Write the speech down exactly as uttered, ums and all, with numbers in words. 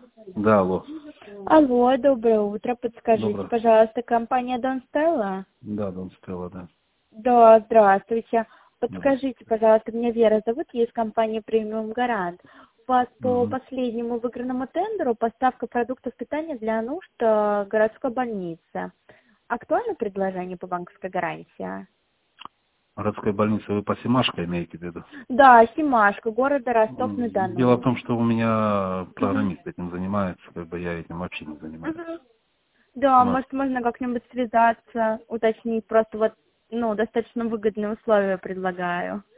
Да, алло. Алло, доброе утро. Подскажите, Доброе. пожалуйста, компания Дон Стелла? Да, Дон Стелла, да. Да, здравствуйте. Подскажите, Здравствуйте. пожалуйста, меня Вера зовут, я из компании Премиум Гарант. У вас по Угу. последнему выигранному тендеру поставка продуктов питания для нужд э, городской больницы. Актуально предложение по банковской гарантии? Городской больницы вы по Семашко имеете в виду? Да, Семашко, города М, Дело в Ростов-на-Дону. том, что у меня Мгм. программист этим занимается, как бы я этим вообще не занимаюсь. Мгм. Да, У нас может, можно как-нибудь связаться, уточнить, просто вот, ну, достаточно выгодные условия предлагаю.